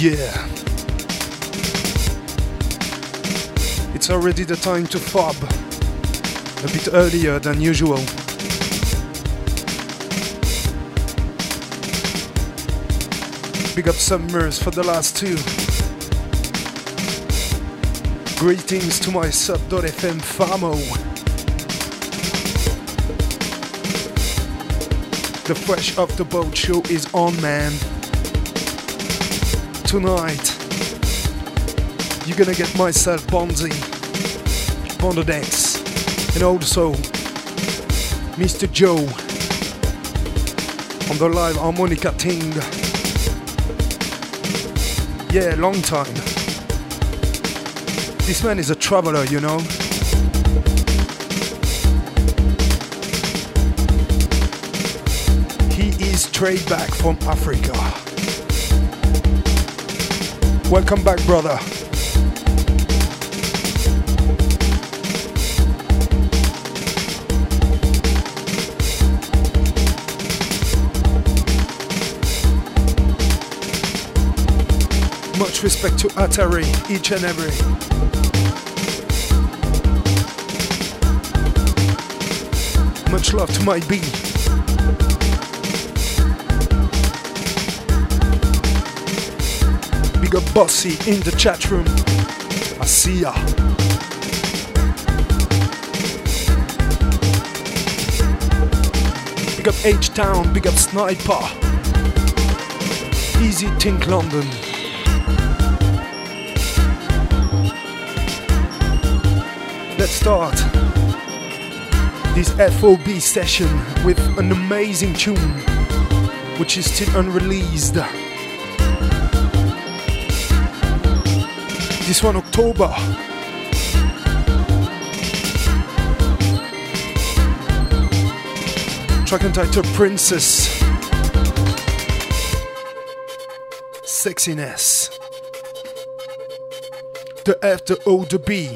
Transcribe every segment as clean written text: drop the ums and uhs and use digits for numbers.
Yeah. It's already the time to fob. A bit earlier than usual. Big up Summers for the last two. Greetings to my sub.fm famo. The Fresh Off the Boat show is on, man. Tonight, you're gonna get myself Bonzi, Bondodex, and also Mr. Joe on the live harmonica thing. Yeah, long time. This man is a traveler, you know. He is straight back from Africa. Welcome back, brother. Much respect to Atari, each and every. Much love to my B. Big up Bossy in the chat room. I see ya. Big up H-Town, big up Sniper. Easy Think London. Let's start this FOB session with an amazing tune which is still unreleased. This one, October. Track entitled Princess. Sexiness. The F, the O, the B.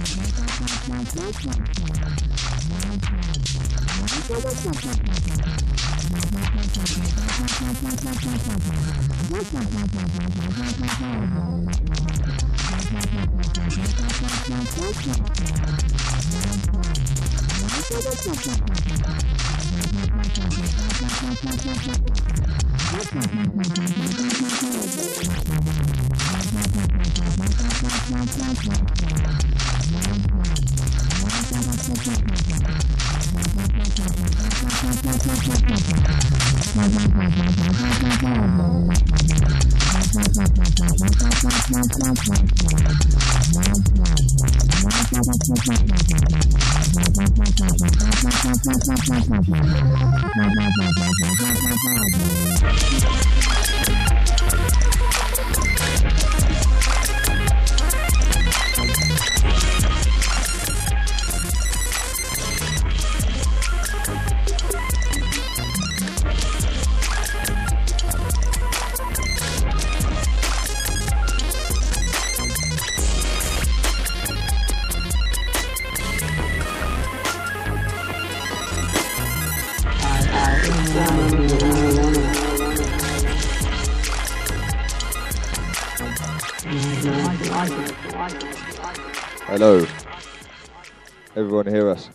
Hello. Everyone hear us?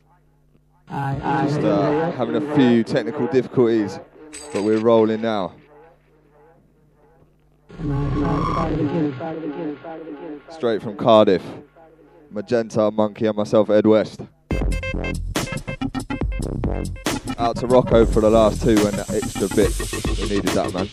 Just having a few technical difficulties, but we're rolling now. Straight from Cardiff. Magenta, Monkey and myself, Ed West. Out to Rocco for the last two and that extra bit. We needed that, man.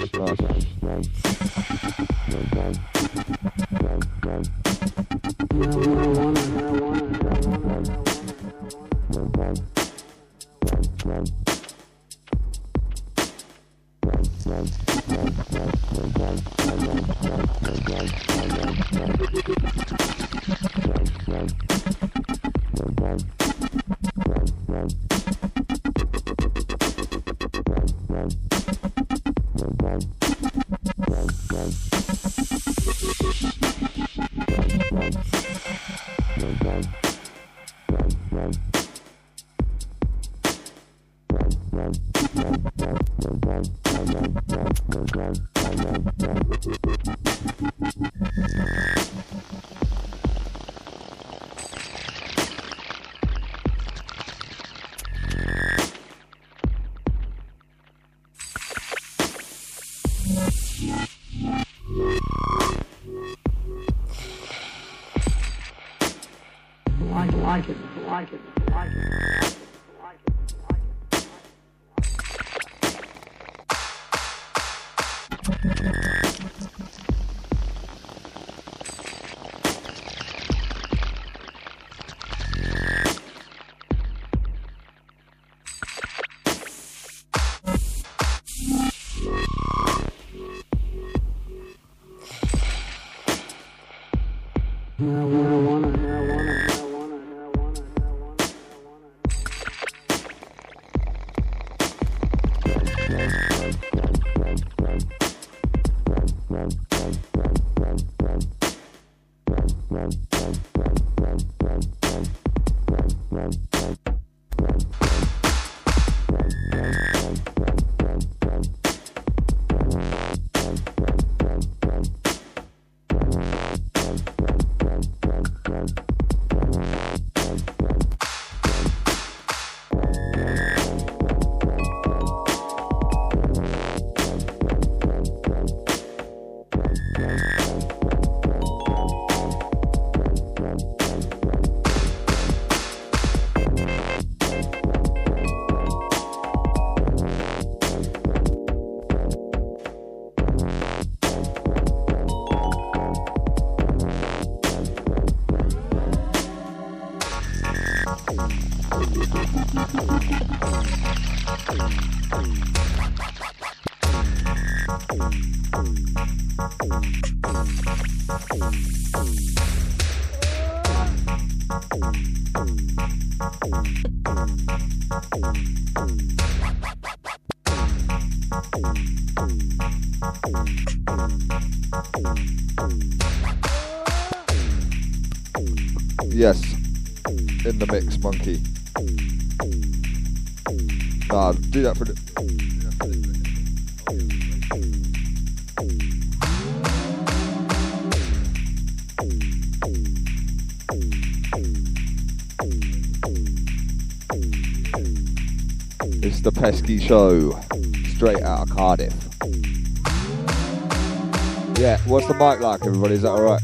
Yes, in the mix, Monkey. Nah, do that for the... It's the Pesky Show, straight out of Cardiff. Yeah, what's the mic like, everybody? Is that alright?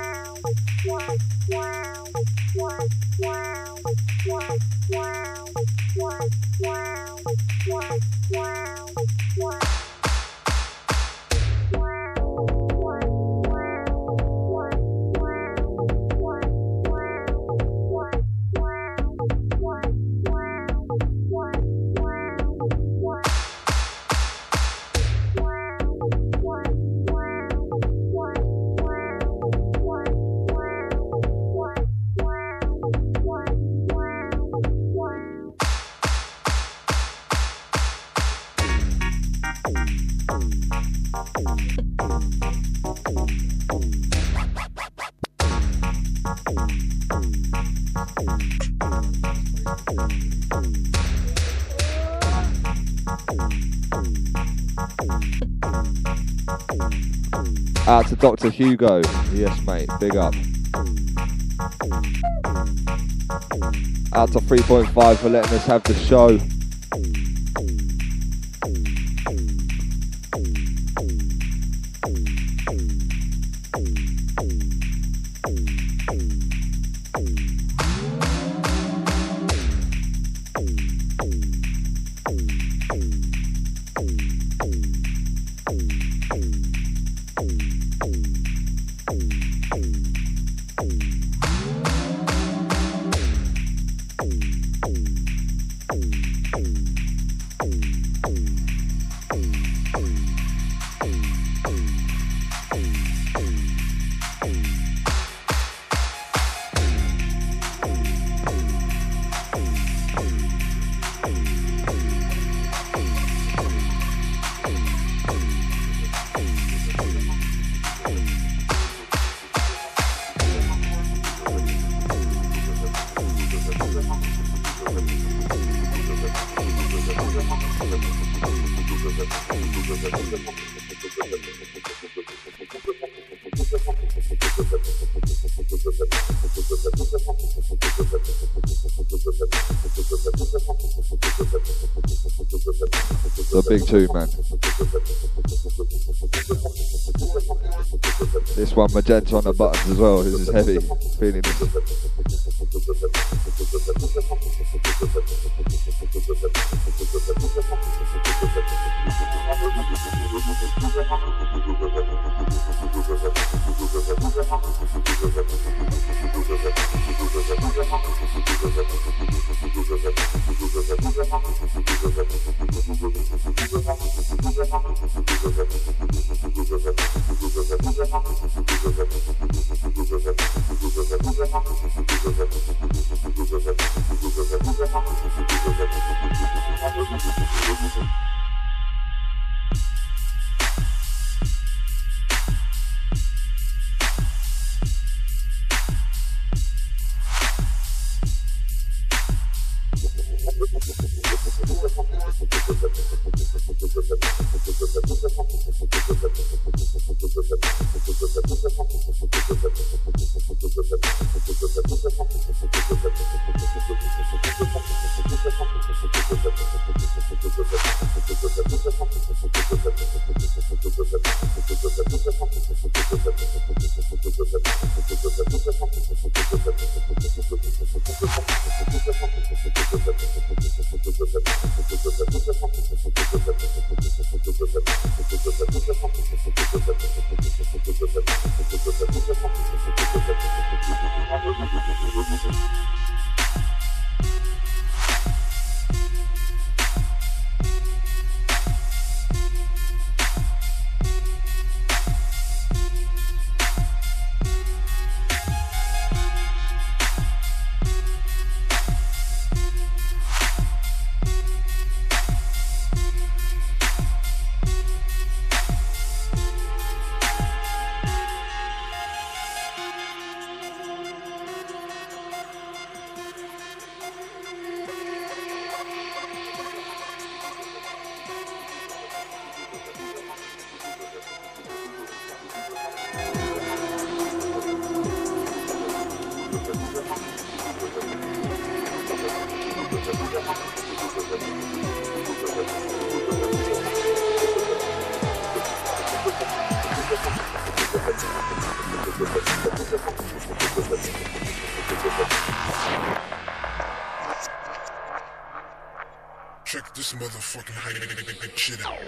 Out to Dr. Hugo. Yes, mate. Big up. Out to 3.5 for letting us have the show. The big two, man. This one magenta on the buttons as well. This is heavy. Feeling this. Check this motherfucking hype shit out.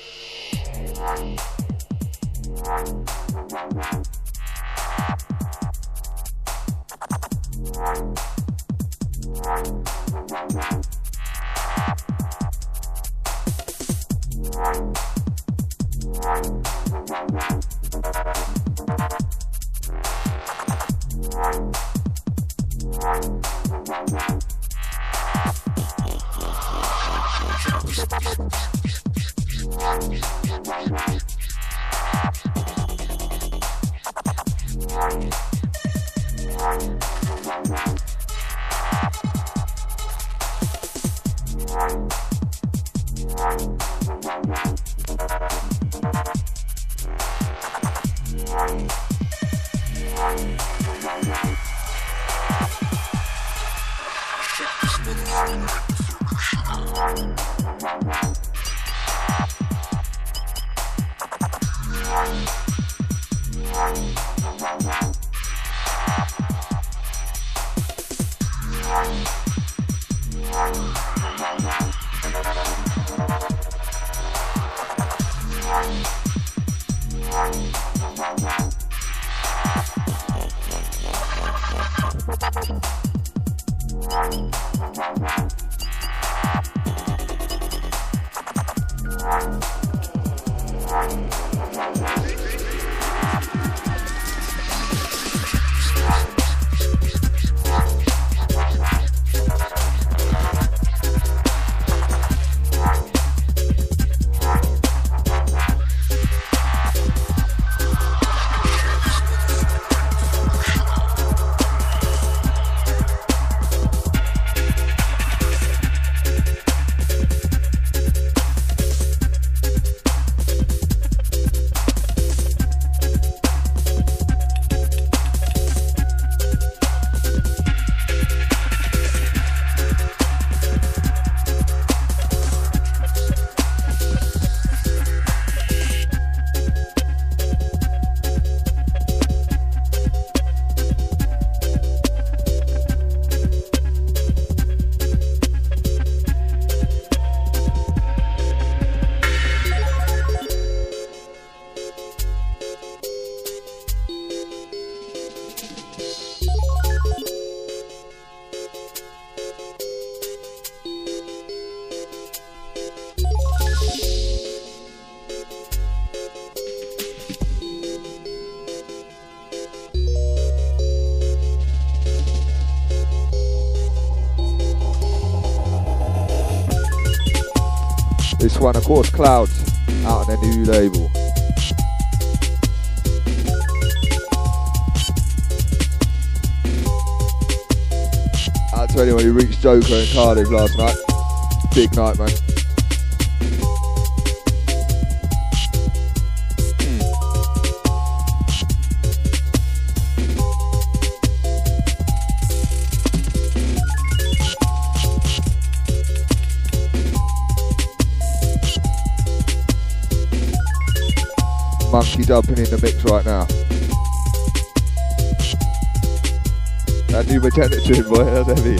This one, of course, Clouds, out on a new label. Out to anyone who reached Joker in Cardiff last night. Big night, man. Monkey dumping in the mix right now. That new Magenta tune, boy, that's heavy.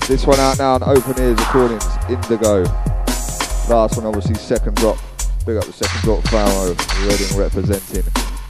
This one out now on Open Ears Recordings, Indigo. Last one obviously Second Drop. Big up the Second Drop Faro, Reading representing.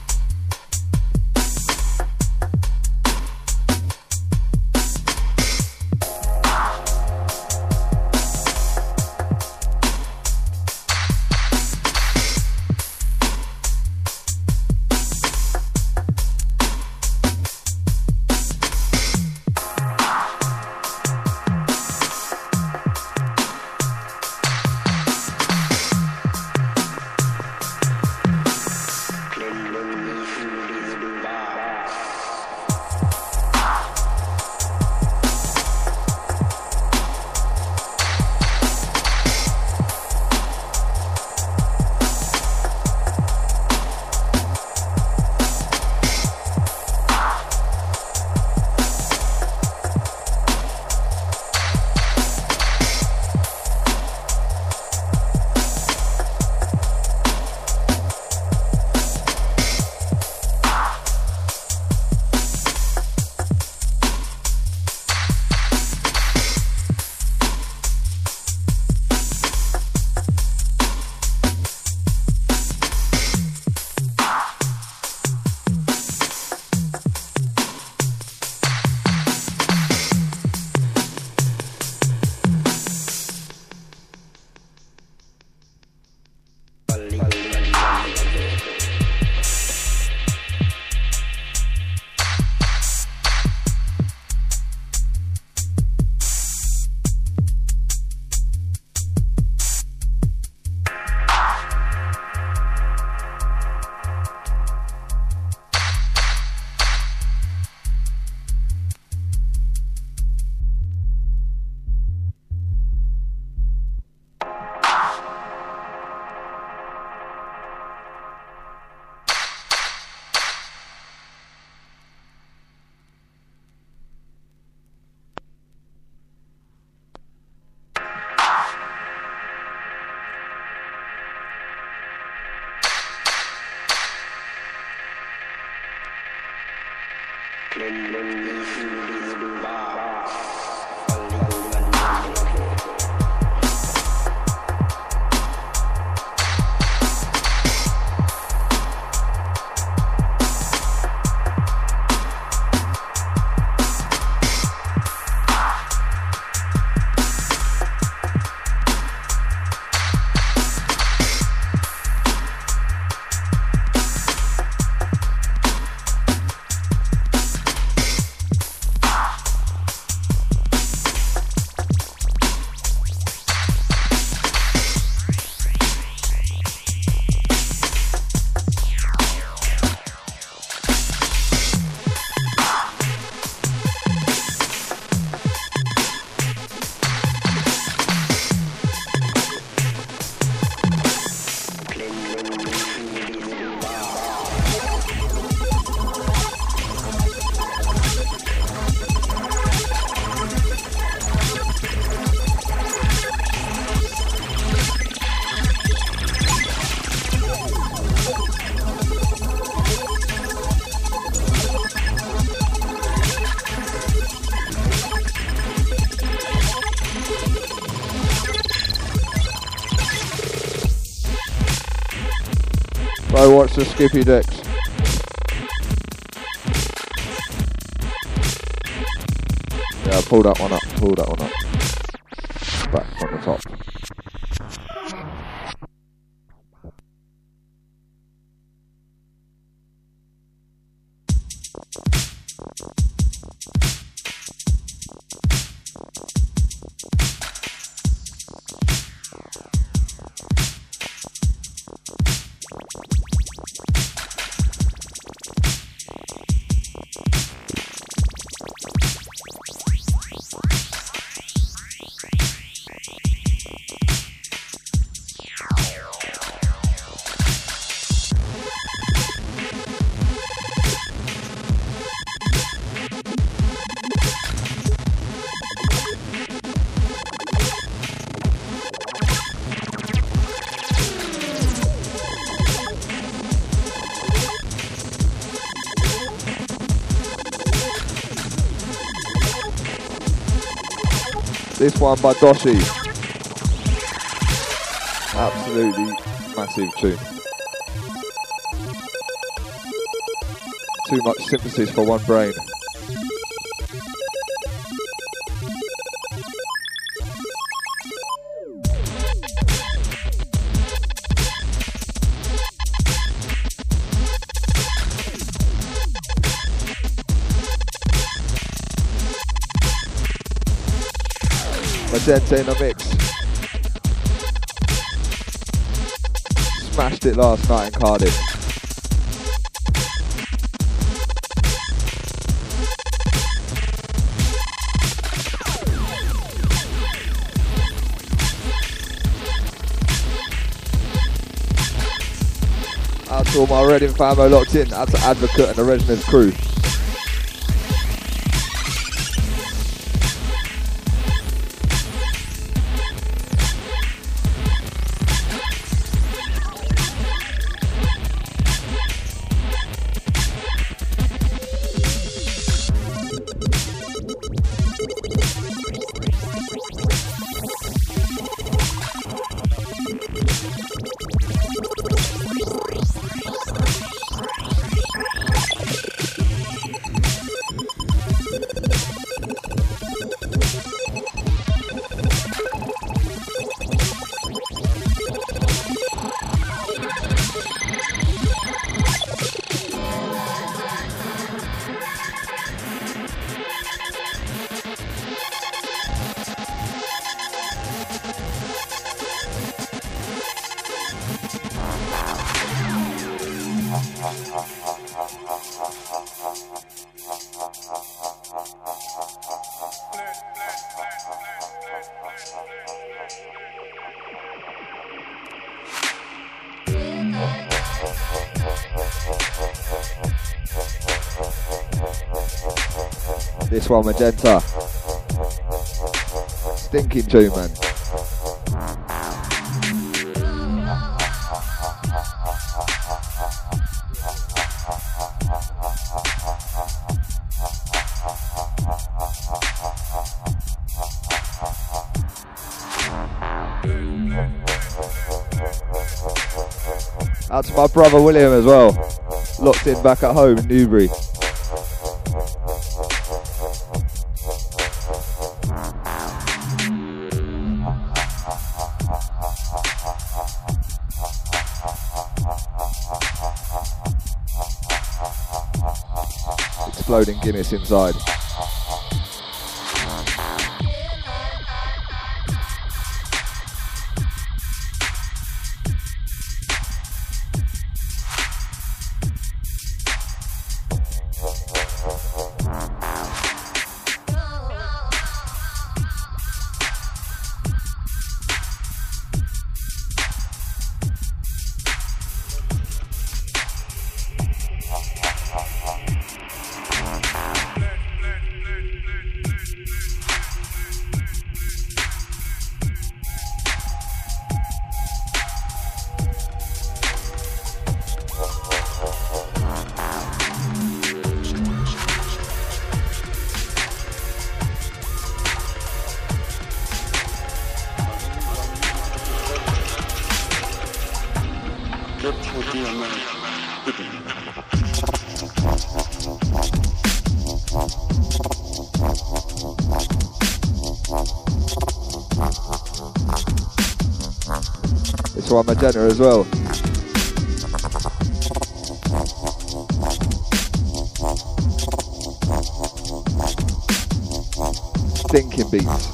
Watch the Skippy decks. Yeah, pull that one up, back from the top. This one by Doshi. Absolutely massive tune. Too much synthesis for one brain. Magenta in the mix. Smashed it last night in Cardiff. Out to all my Reading famo locked in. Out to Advocate and the Resonance crew. This one, Magenta. Stinking tune, man. Out to my brother William as well. Locked in back at home in Newbury. Exploding Guinness inside. This one, Magenta as well. Stinking beats.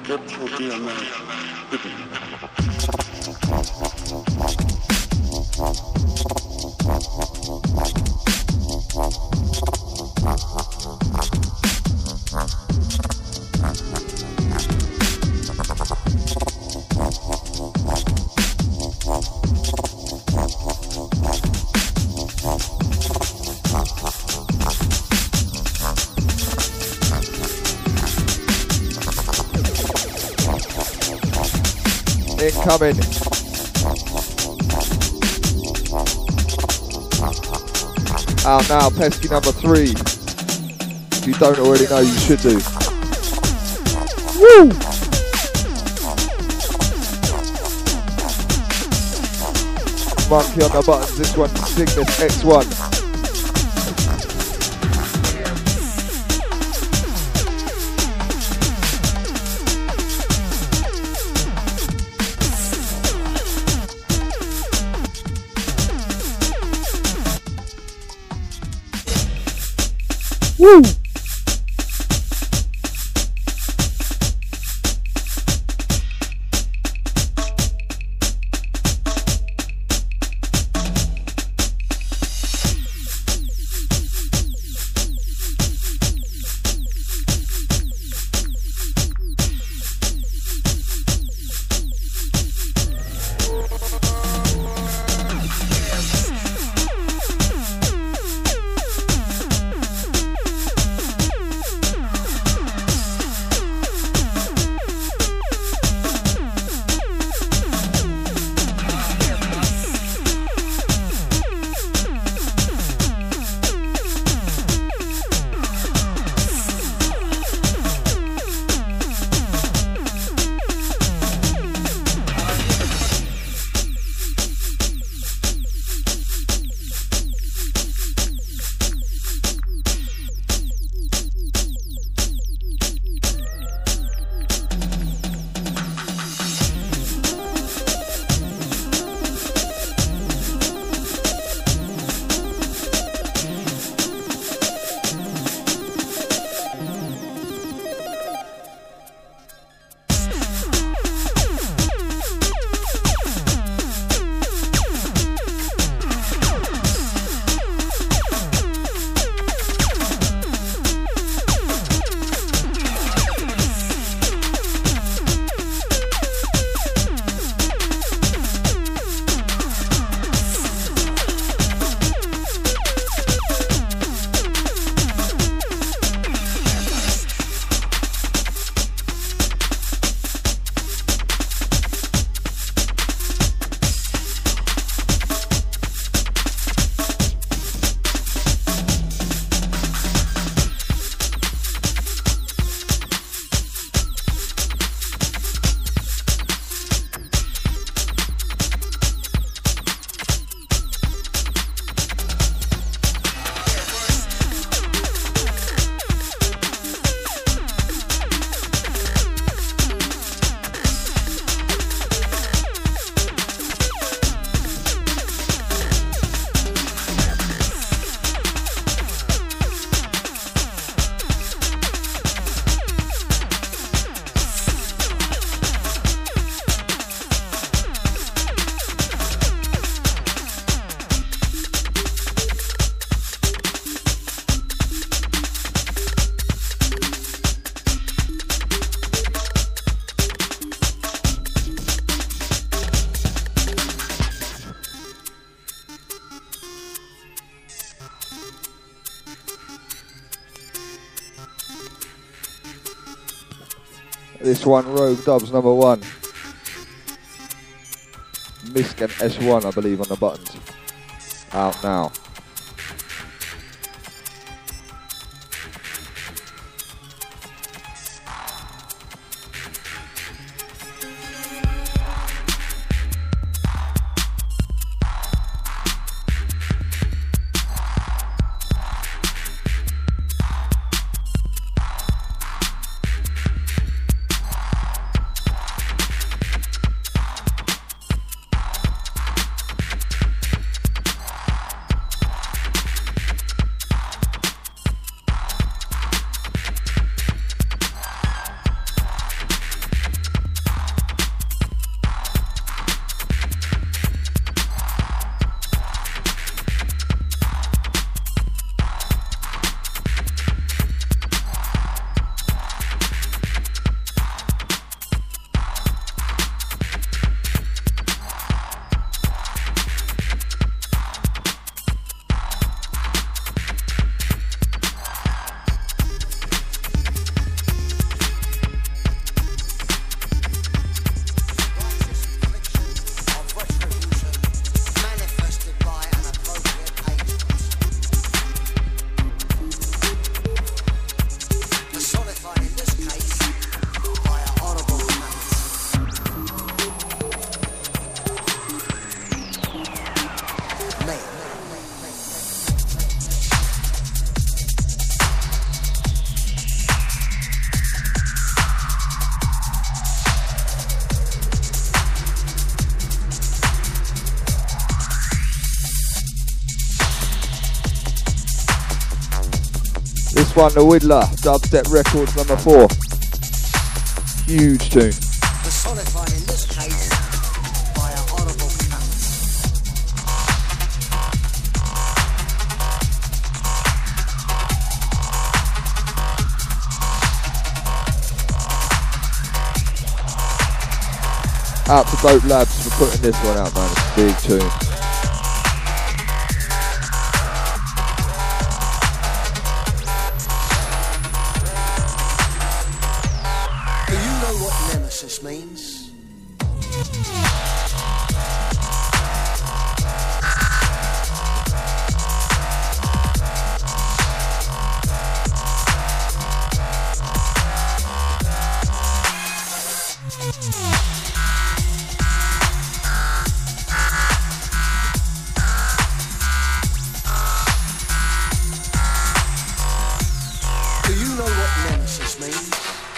Incoming. Out now, Pesky number 3. If you don't already know, you should do. Woo! Monkey on the buttons, this one, Cygnus X1. Woo! This one, Rogue Dubs number 1. Misk and S1, I believe, on the buttons. Out now. one, The Whittler, Dubstep Records number 4. Huge tune. Personified in this case by an honourable cut. Out to Dope Labs for putting this one out, man. It's a big tune. Do you know what nemesis means? Do you know what nemesis means?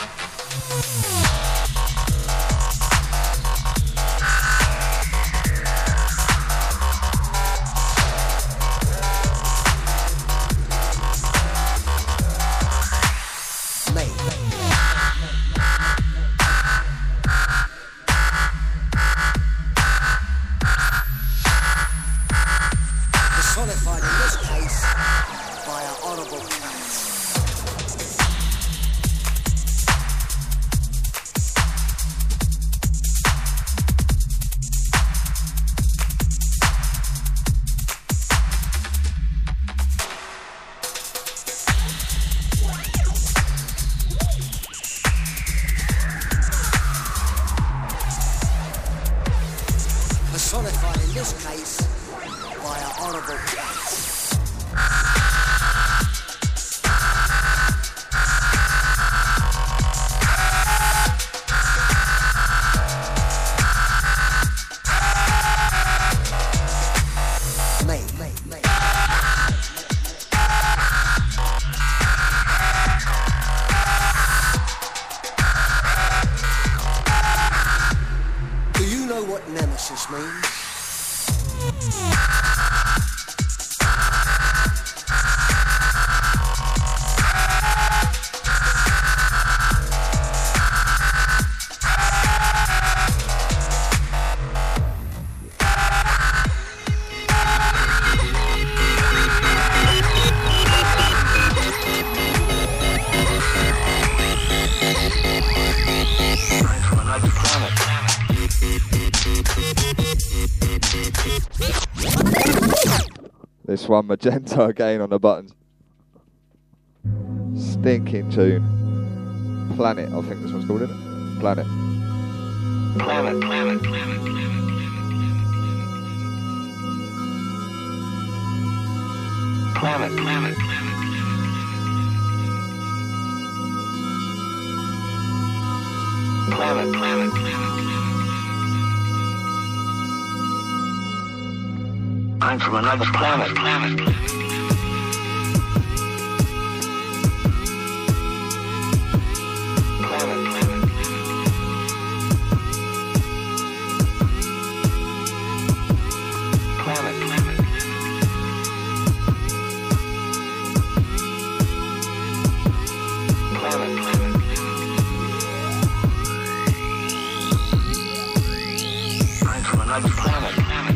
Personified in this case by an honourable cut. Personified in this case by an honourable cut. Do you know what nemesis means? This one, Magenta again on the buttons. Stinking tune. Planet, I think this one's called, isn't it? Planet. Planet, planet, planet, planet, planet, planet, planet, planet, planet. I'm from another planet, planet, planet. Planet, planet, planet, planet. Planet, planet. I'm from another planet, planet.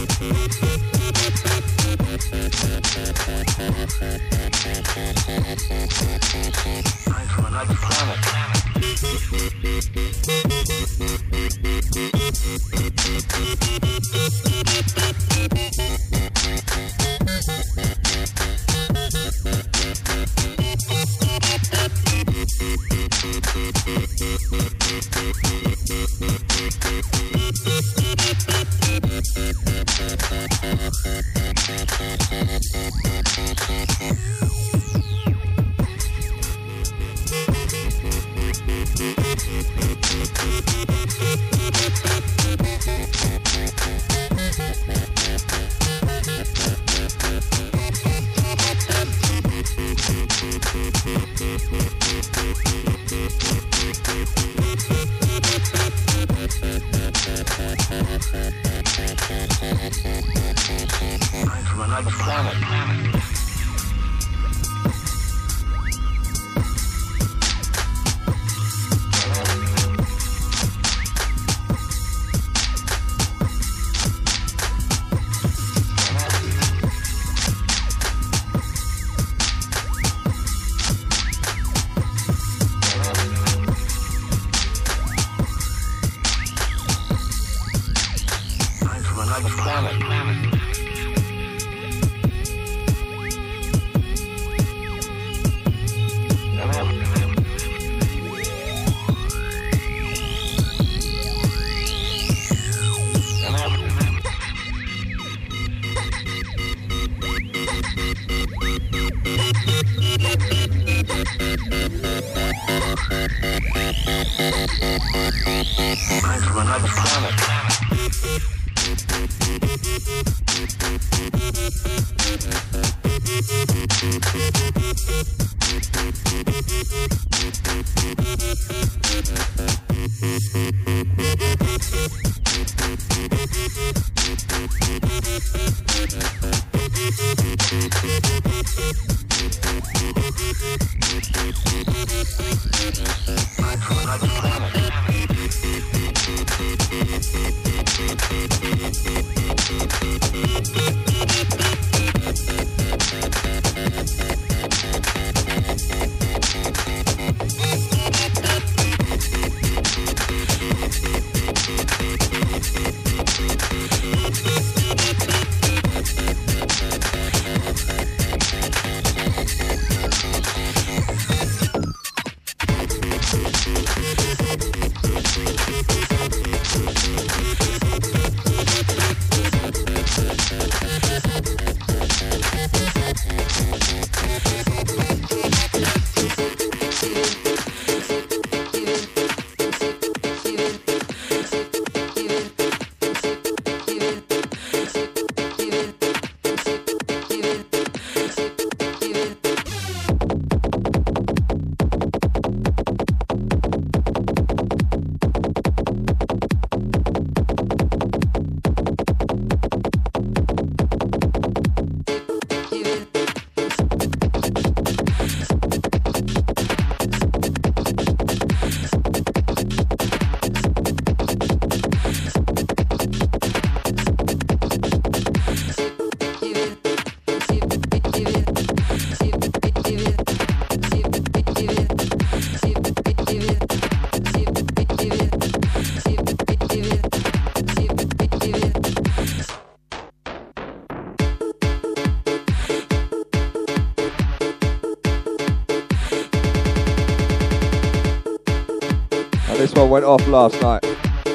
This one went off last night.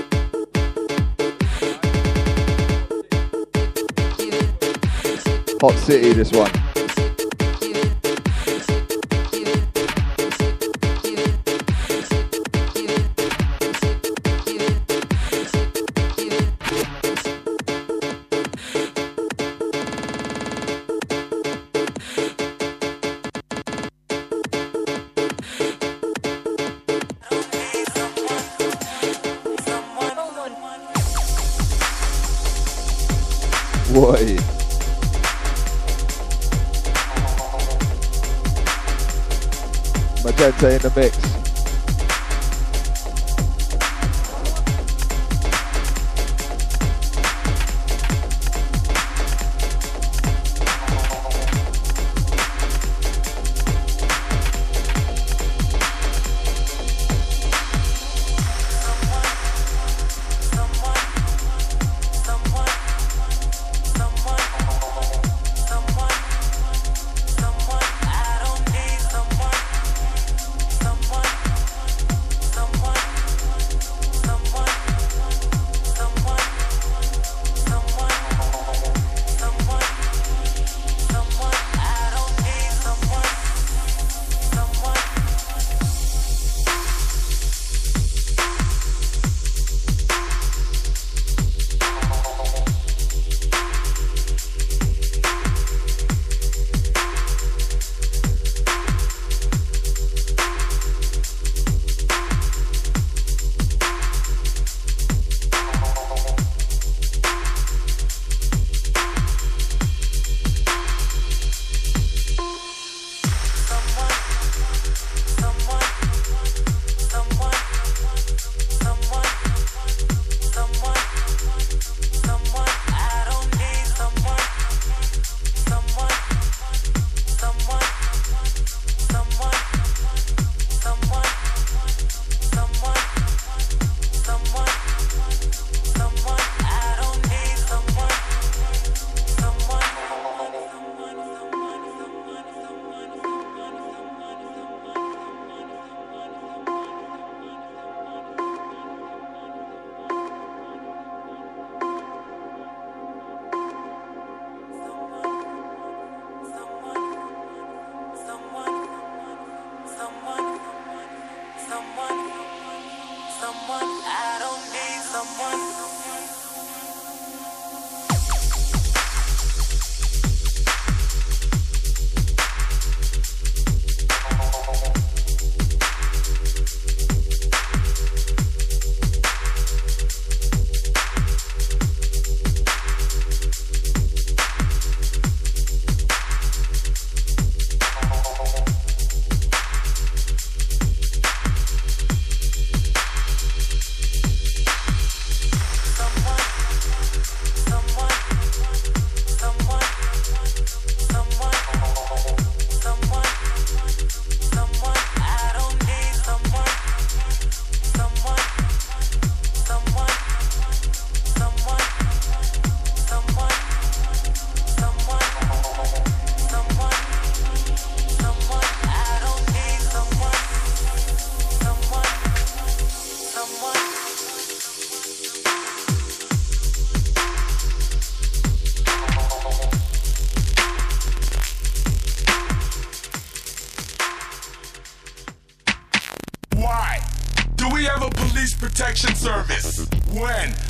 Hot City, this one. Boy. Magenta in the mix.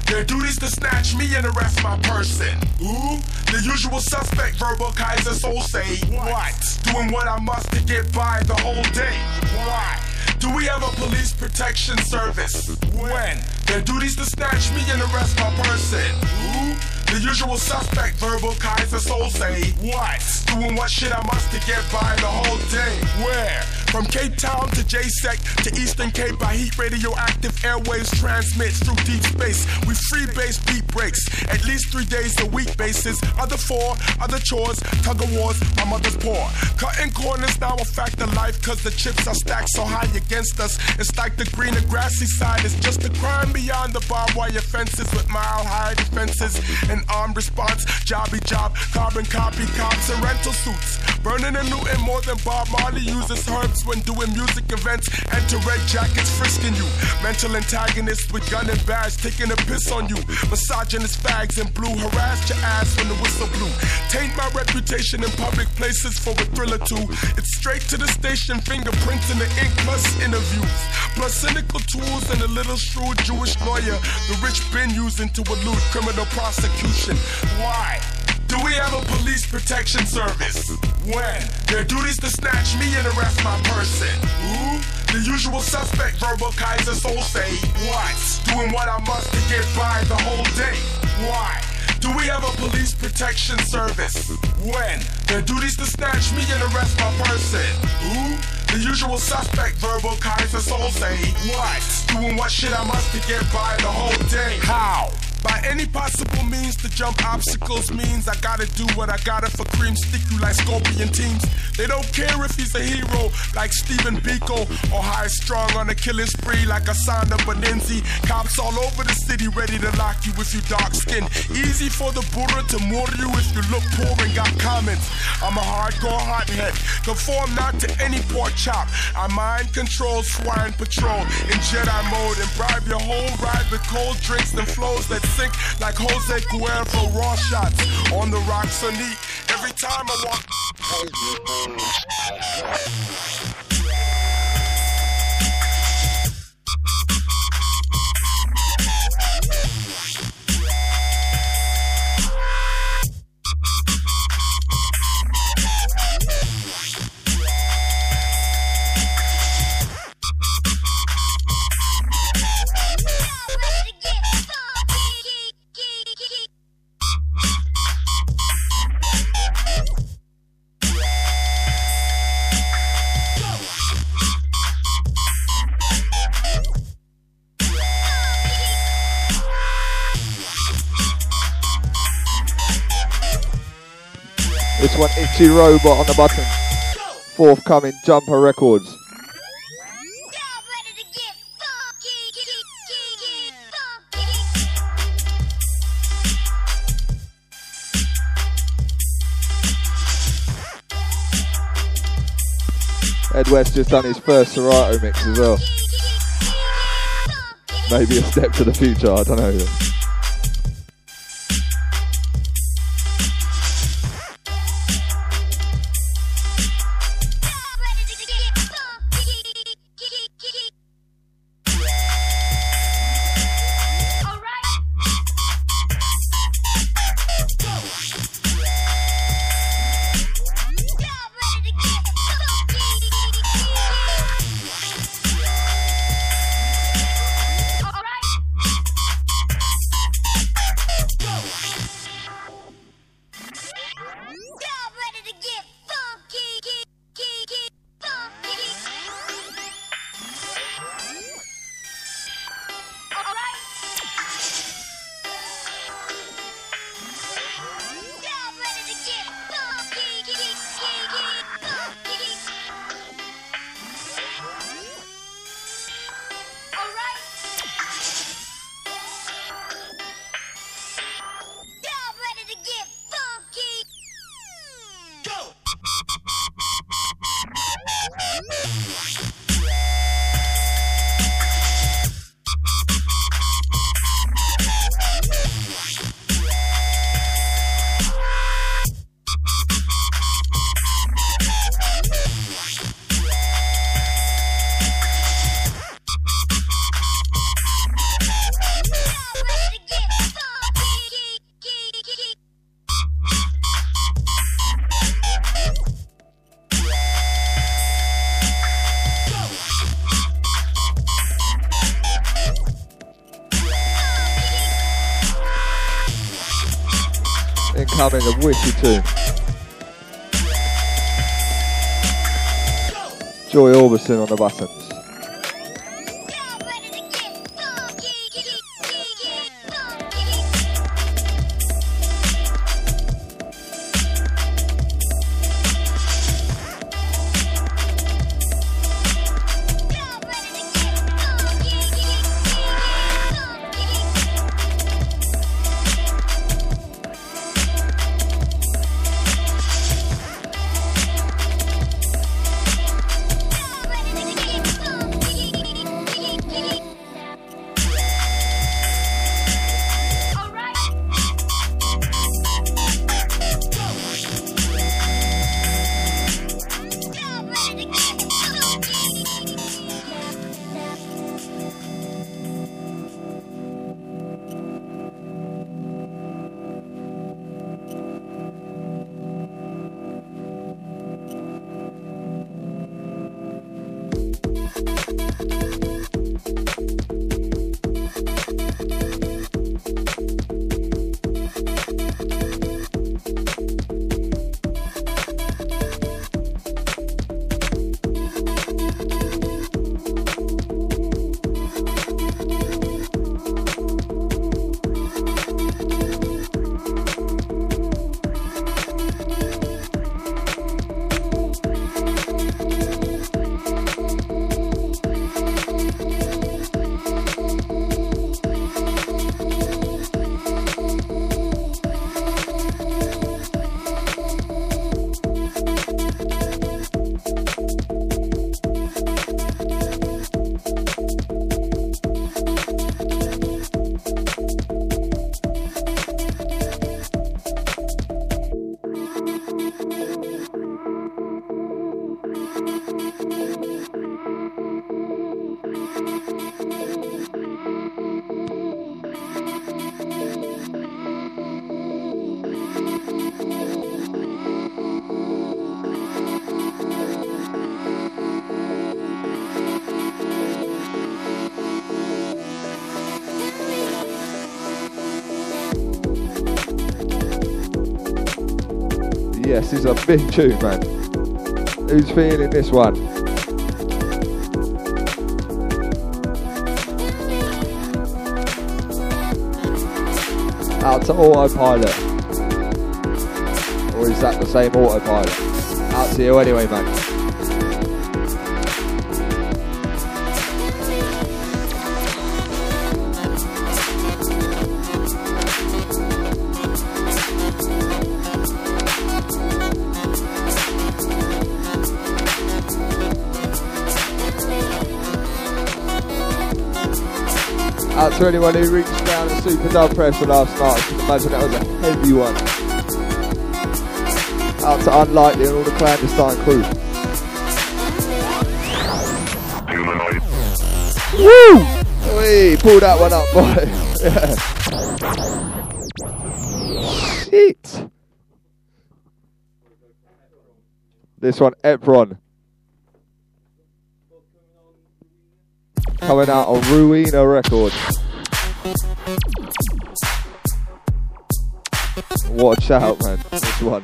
Their duty's to snatch me and arrest my person. Who? The usual suspect, verbal Kaiser soul say. What? Doing what I must to get by the whole day. Why? Do we have a police protection service? When? Their duty's to snatch me and arrest my person. Who? The usual suspect, verbal Kaiser soul say. What? Doing what shit I must to get by the whole day. Where? From Cape Town to JSEC to Eastern Cape, by heat radioactive airwaves transmits through deep space. We free base beat breaks, at least 3 days a week basis. Other 4, other chores, tug of wars, my mother's poor. Cutting corners now a fact of life, cause the chips are stacked so high against us. It's like the green and grassy side is just a crime beyond the barbed wire fences with mile-high defenses. An armed response, jobby job, carbon copy cops and rental suits. Burning and looting more than Bob Marley uses herbs when doing music events. And to red jackets frisking you. Mental antagonists with gun and badge taking a piss on you. Misogynist fags in blue harassed your ass when the whistle blew. Taint my reputation in public places for a thrill or two. It's straight to the station, fingerprints in the ink plus interviews. Plus cynical tools and a little shrewd Jewish lawyer the rich been using to elude criminal prosecution. Why? Do we have a police protection service? When? Their duty's to snatch me and arrest my person. Who? The usual suspect, verbal Kaiser soul say. What? Doing what I must to get by the whole day. Why? Do we have a police protection service? When? Their duty's to snatch me and arrest my person. Who? The usual suspect, verbal Kaiser soul say. What? Doing what shit I must to get by the whole day. How? By any possible means to jump obstacles means I gotta do what I gotta for cream, stick you like scorpion teams. They don't care if he's a hero like Stephen Biko or high strung on a killing spree like Asanda Benenzi. Cops all over the city ready to lock you if you dark skin. Easy for the Buddha to murder you if you look poor and got comments. I'm a hardcore hothead, conform not to any pork chop. I mind control swine patrol in Jedi mode and bribe your whole ride with cold drinks and flows that sink like Jose Cuervo raw shots on the rocks are neat. Every time I walk. This one, Itchy Robot on the button. Forthcoming Jumper Records. Ed West just done his first Serato mix as well. Maybe a step to the future, I don't know. Incoming, a wicked tune. Joy Orbison on the buttons. Yes, this is a big tune, man. Who's feeling this one? Out to Autopilot. Or is that the same Autopilot? Out to you anyway, man. Out to anyone who reached down the Super Dub Press last night. I can imagine that was a heavy one. Out to Unlikely and all the clandestine crew. Woo! Wee, pull that one up, boy. Yeah. Shit. This one, Epron. Coming out on Ruina Records. What a shout, man. This one.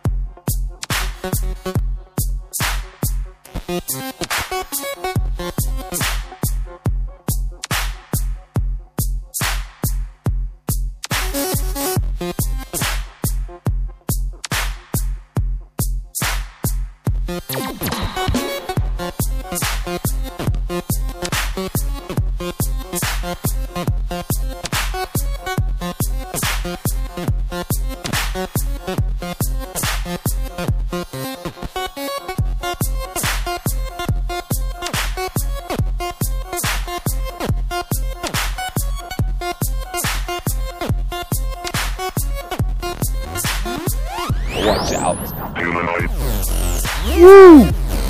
Watch out. Woo!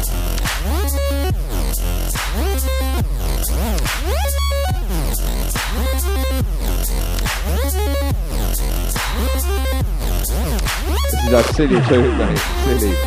This is a silly tune, mate. Silly.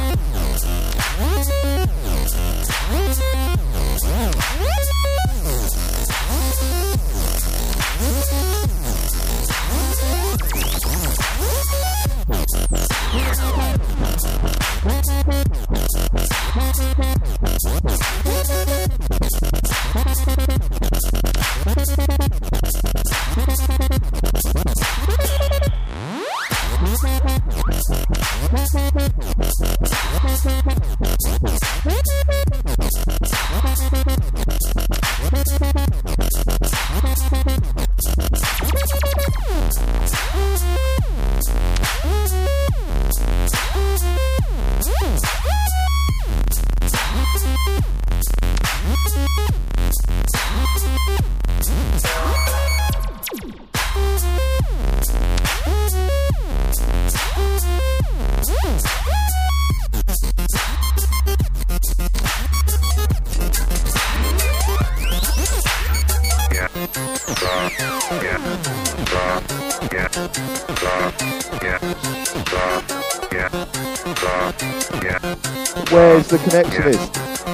Where's the connection is?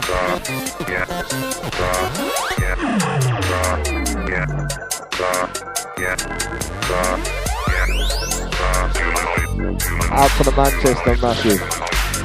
Out for the Manchester Massive.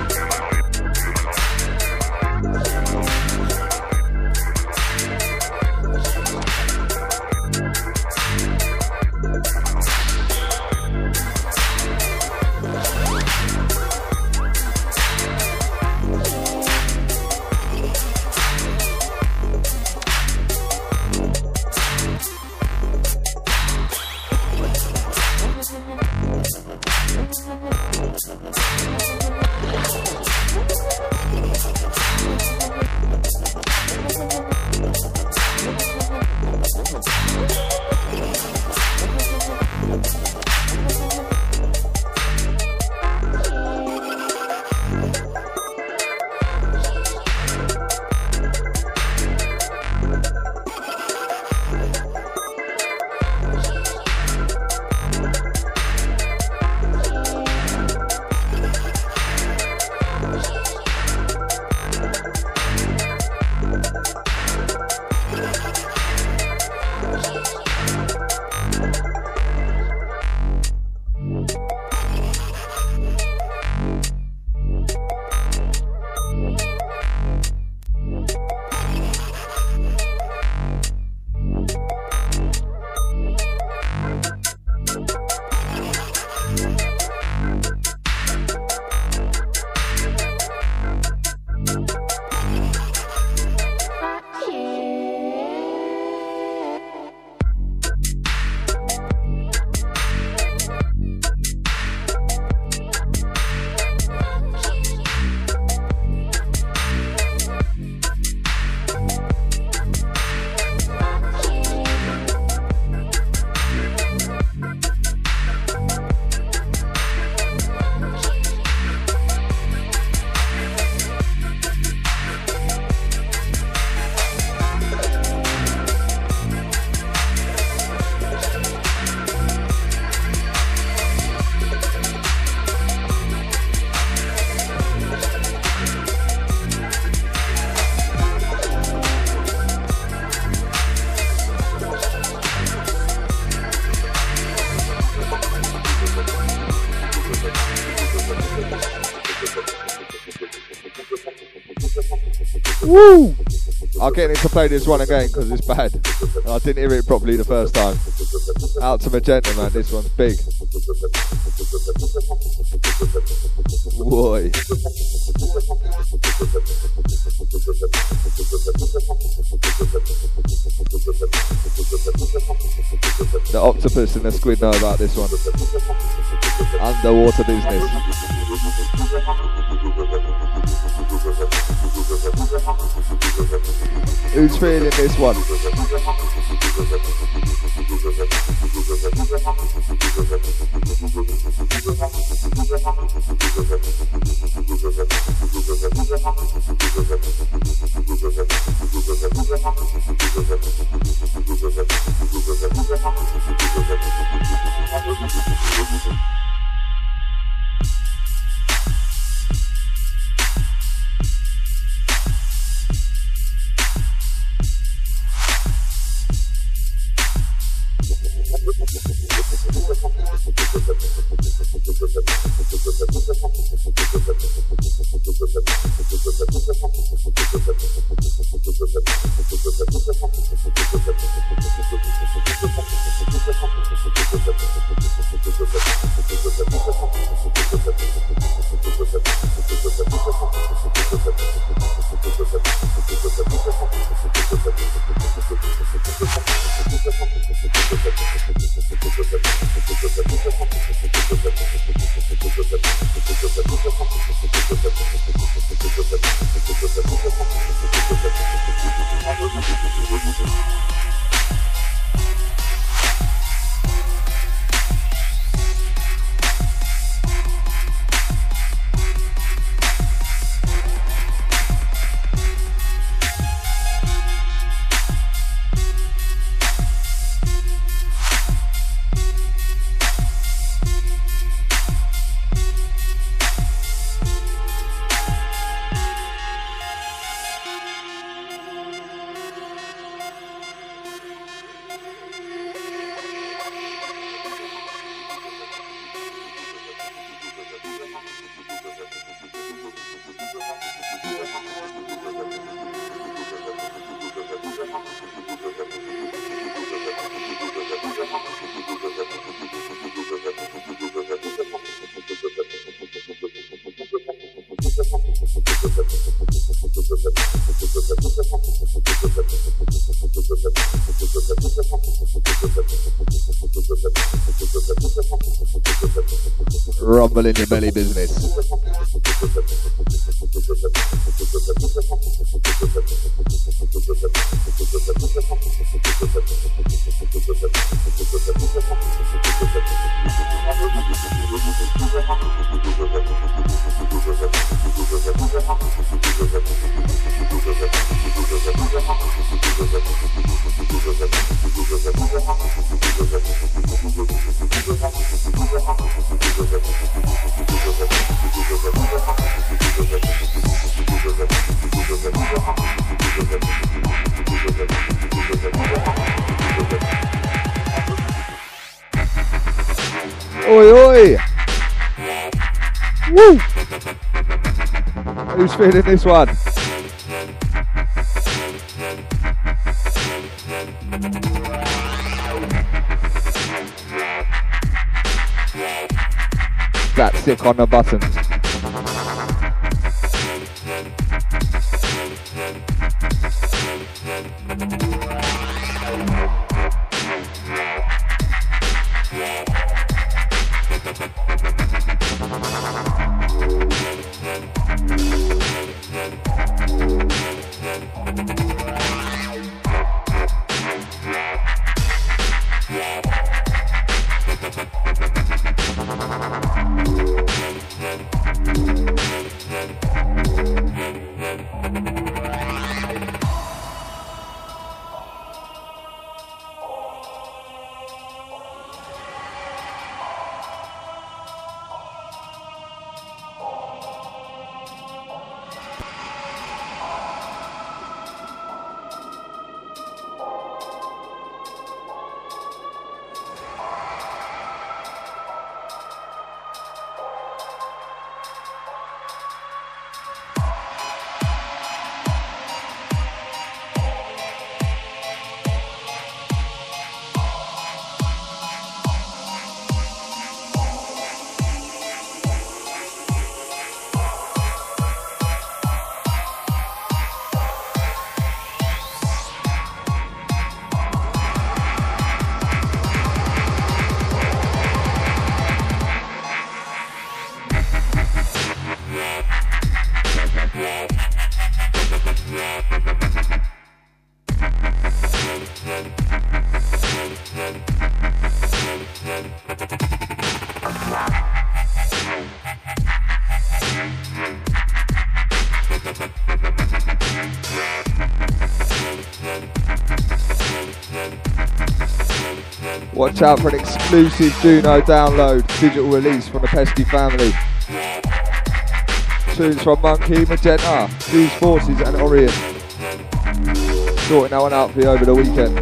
Woo! I'll get to play this one again because it's bad. I didn't hear it properly the first time. Out to Magenta, man. This one's big. Boy. The octopus and the squid know about this one. Underwater business. Who's feeling this one? Rumble in your belly business. Oi, oi! Woo! Who's feeling this one? That's sick on the buttons. Watch out for an exclusive Juno download, digital release from the Pesky family. Tunes from Monkey, Magenta, Fuse Forces and Orion. Sorting that one out for you over the weekend.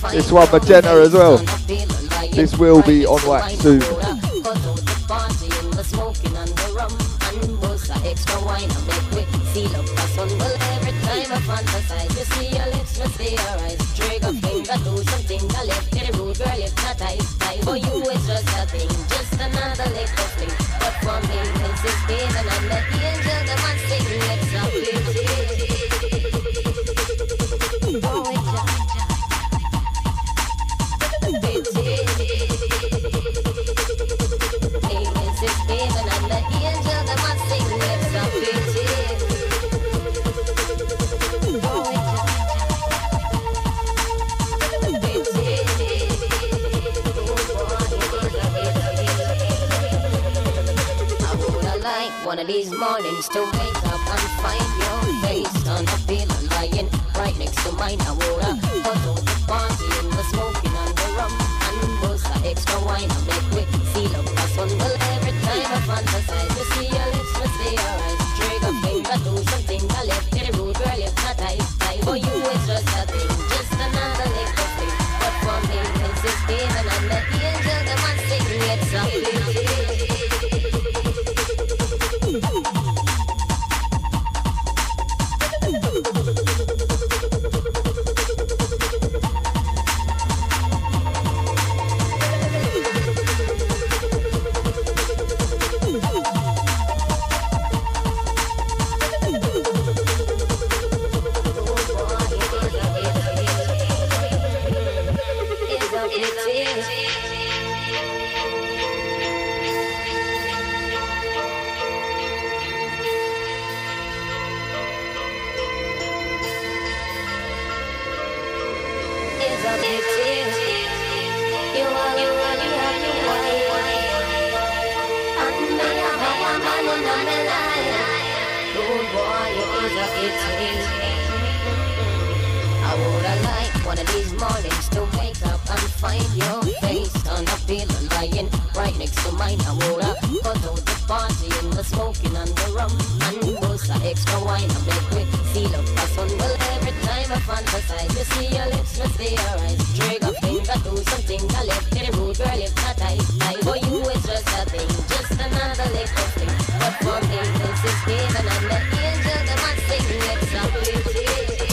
This one magenta as well. This will be on wax soon. One of these mornings to wake up and find your face on a pillow lying right next to mine. I woulda go to the party and the smoking and the rum and bust a extra wine and make we feel up a sun. Well, every time I fantasize to see your lips, to see your eyes, trigger finger, do something I left in the road, girl, you're not tight. For you it's just a thing, just another little thing. But for me it's 16 and I'm the angel that man sing it's a pity. I woulda liked one of these mornings to wake up and find your face on a pillow lying right next to mine. I woulda go to the party and the smoking and the rum and bust a extra wine and make me feel up a sun. Well, every time I fantasize to see your lips, to see your eyes, trigger finger, do something I left in the road, girl, it's not tight. For you it's just a thing, just another little thing. But for me it's 16 and I'm the angel that man sing it's a pity.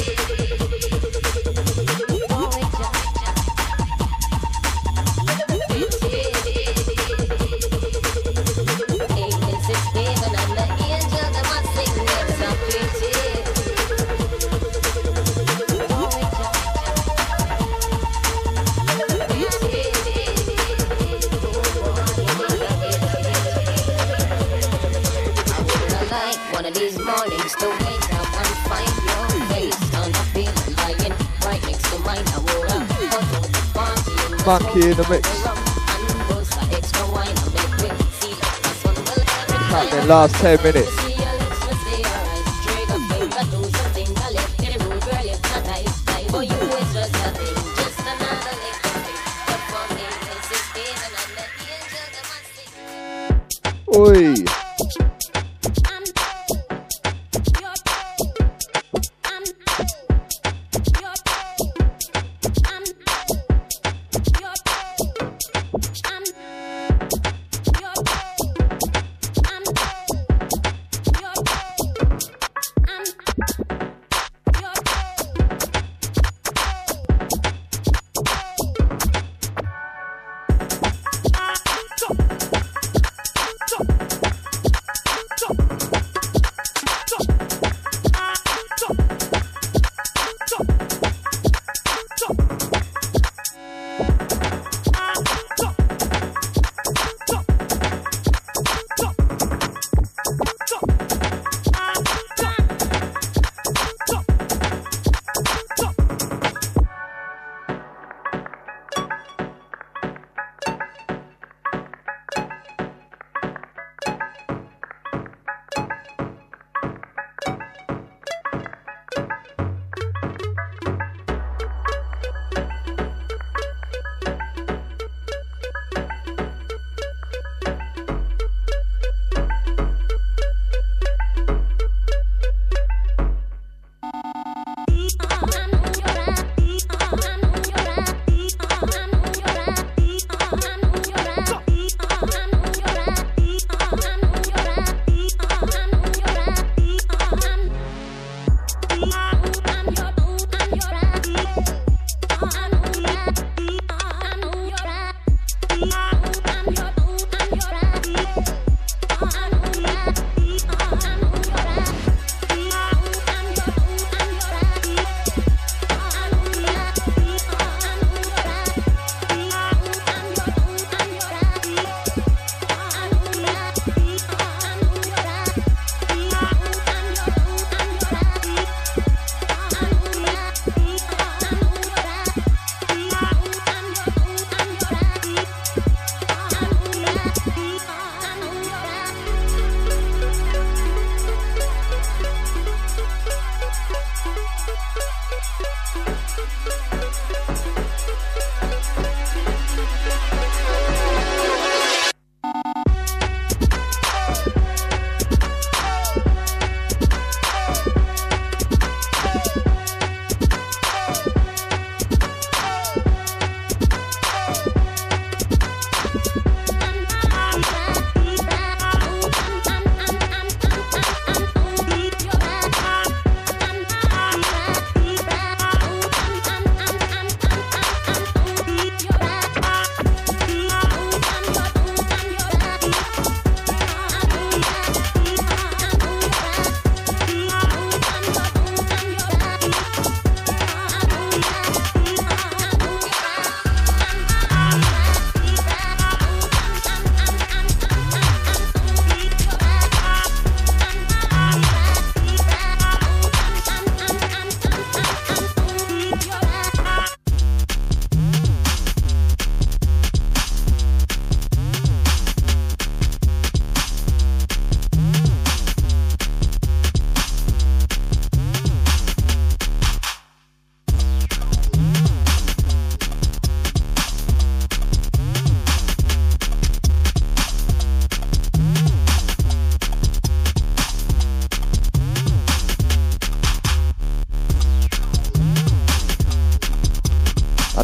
One of these mornings to wake up and find your face on a pillow lying right next to mine. I woulda go to the party and the Monkey in the mix. Happening last 10 minutes. Oi.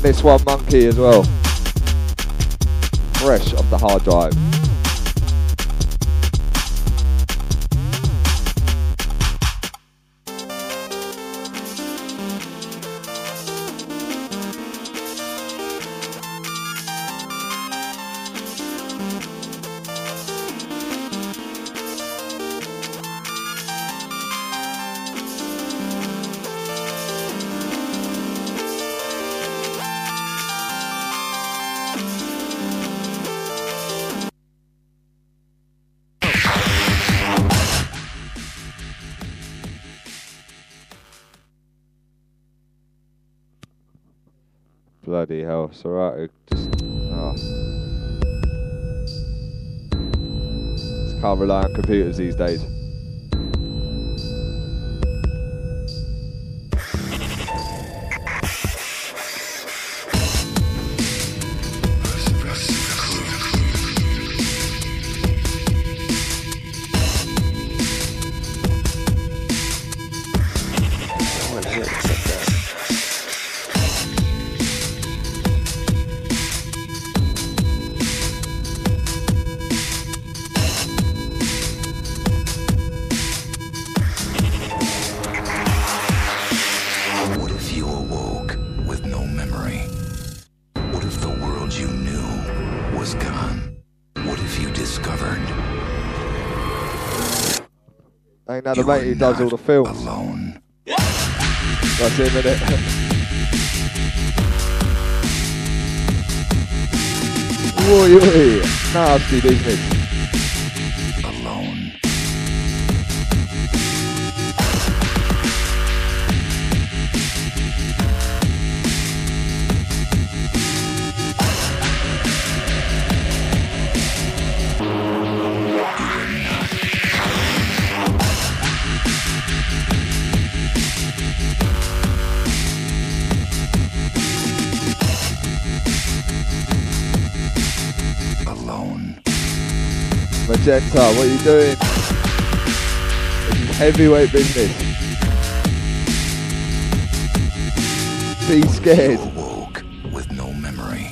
this one, Monkey, as well. Fresh off the hard drive. Bloody hell, it's alright, just can't rely on computers these days. Ain't that the mate who does all the films? Alone. That's him, innit? Oi, oi, nasty business. Alone. Magenta, what are you doing? This is heavyweight business. Be scared. You awoke with no memory.